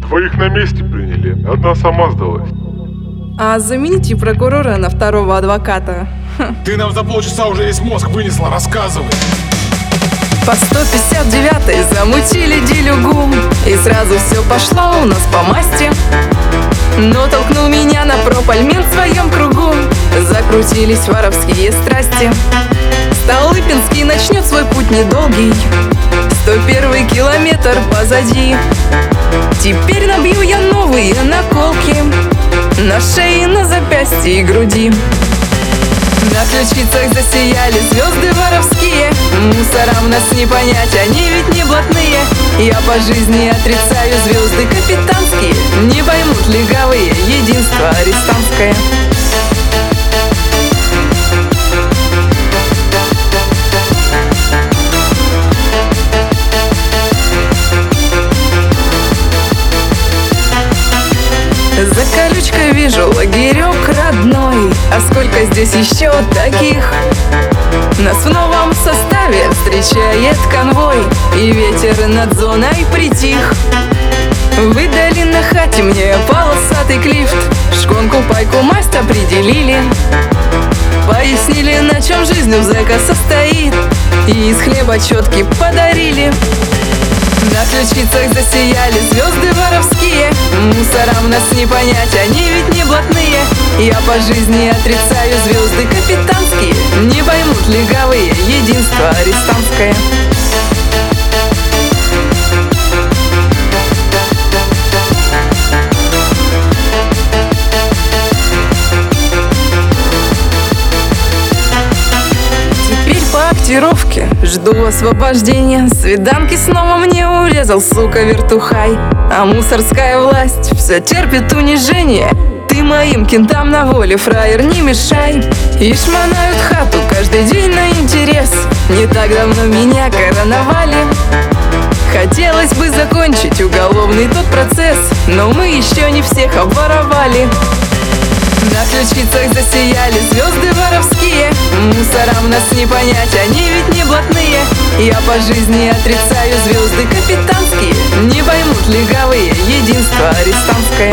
Двоих на месте приняли, одна сама сдалась. А замените прокурора на второго адвоката. Ты нам за полчаса уже весь мозг вынесла, рассказывай. По 159-й замутили делюгу, и сразу все пошло у нас по масти. Но толкнул меня на пропальмин в своем кругу, закрутились воровские страсти. Столыпинский начнет свой путь недолгий, 101-й километр позади. Теперь набью я новые наколки на шее, на запястье и груди. На ключицах засияли звезды воровские, мусорам нас не понять, они ведь не блатные. Я по жизни отрицаю звезды капитанские, не поймут легавые единство арестантское. За колючкой вижу лагерек родной, а сколько здесь еще таких? Нас в новом составе встречает конвой, и ветер над зоной притих. Выдали на хате мне полосатый клифт, шконку, пайку, масть определили. Пояснили, на чем жизнь у зэка состоит, и из хлеба четки подарили. На ключицах засияли звезды воровские, мусорам нас не понять, они ведь не блатные. Я по жизни отрицаю звезды капитанские, не поймут легавые единство арестантское. По актировке жду освобождения, свиданки снова мне урезал, сука, вертухай. А мусорская власть все терпит унижение. Ты моим кентам на воле, фраер, не мешай. И шмонают хату каждый день на интерес. Не так давно меня короновали. Хотелось бы закончить уголовный тот процесс, но мы еще не всех обворовали. На ключицах засияли звезды воровские, мусорам нас не понять, они ведь не блатные. Я по жизни отрицаю звезды капитанские, не поймут легавые единство арестантское.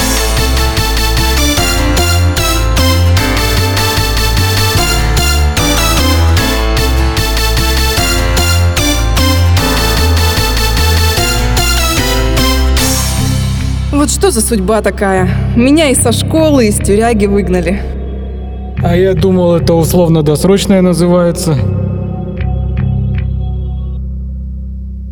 Вот что за судьба такая? Меня и со школы, и из тюряги выгнали. А я думал, это условно-досрочное называется.